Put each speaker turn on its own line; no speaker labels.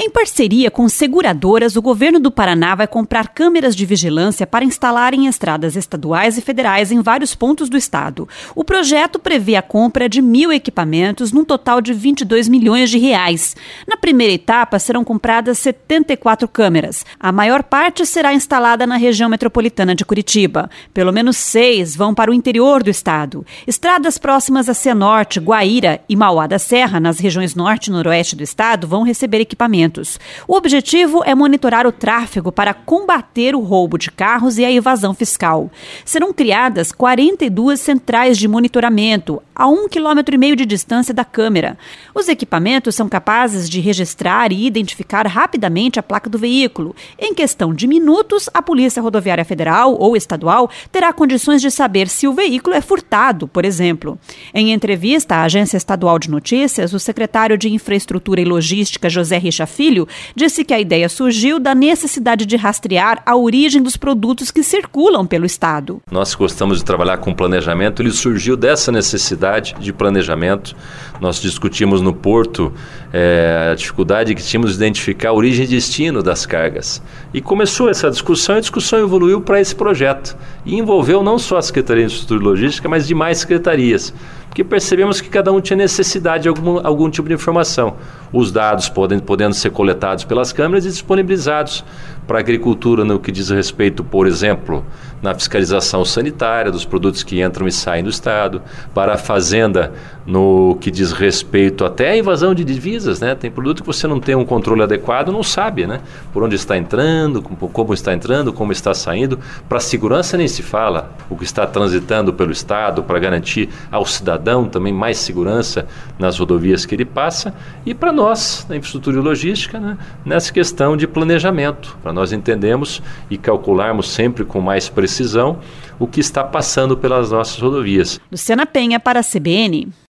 Em parceria com seguradoras, o governo do Paraná vai comprar câmeras de vigilância para instalar em estradas estaduais e federais em vários pontos do estado. O projeto prevê a compra de 1.000 equipamentos, num total de R$22 milhões. Na primeira etapa, serão compradas 74 câmeras. A maior parte será instalada na região metropolitana de Curitiba. Pelo menos 6 vão para o interior do estado. Estradas próximas a Cianorte, Guaíra e Mauá da Serra, nas regiões norte e noroeste do estado, vão receber equipamentos. O objetivo é monitorar o tráfego para combater o roubo de carros e a evasão fiscal. Serão criadas 42 centrais de monitoramento a 1,5 km de distância da câmera. Os equipamentos são capazes de registrar e identificar rapidamente a placa do veículo. Em questão de minutos, a Polícia Rodoviária Federal ou estadual terá condições de saber se o veículo é furtado, por exemplo. Em entrevista à Agência Estadual de Notícias, o secretário de Infraestrutura e Logística, José Richa Filho, disse que a ideia surgiu da necessidade de rastrear a origem dos produtos que circulam pelo estado.
Nós gostamos de trabalhar com planejamento, ele surgiu dessa necessidade de planejamento. Nós discutimos no Porto a dificuldade que tínhamos de identificar a origem e destino das cargas. E começou essa discussão, e a discussão evoluiu para esse projeto. E envolveu não só a Secretaria de Infraestrutura e Logística, mas demais secretarias. Porque percebemos que cada um tinha necessidade de algum tipo de informação. Os dados podendo ser coletados pelas câmeras e disponibilizados para a agricultura no que diz respeito, por exemplo, na fiscalização sanitária dos produtos que entram e saem do estado, para a fazenda no que diz respeito até à invasão de divisas, né? Tem produto que você não tem um controle adequado, não sabe, né? Por onde está entrando, como está entrando, como está saindo. Para a segurança nem se fala, o que está transitando pelo estado para garantir ao cidadão também mais segurança nas rodovias que ele passa, e para nós, na infraestrutura e logística, né? Nessa questão de planejamento, para nós entendermos e calcularmos sempre com mais precisão o que está passando pelas nossas rodovias.
Luciana Penha para a CBN.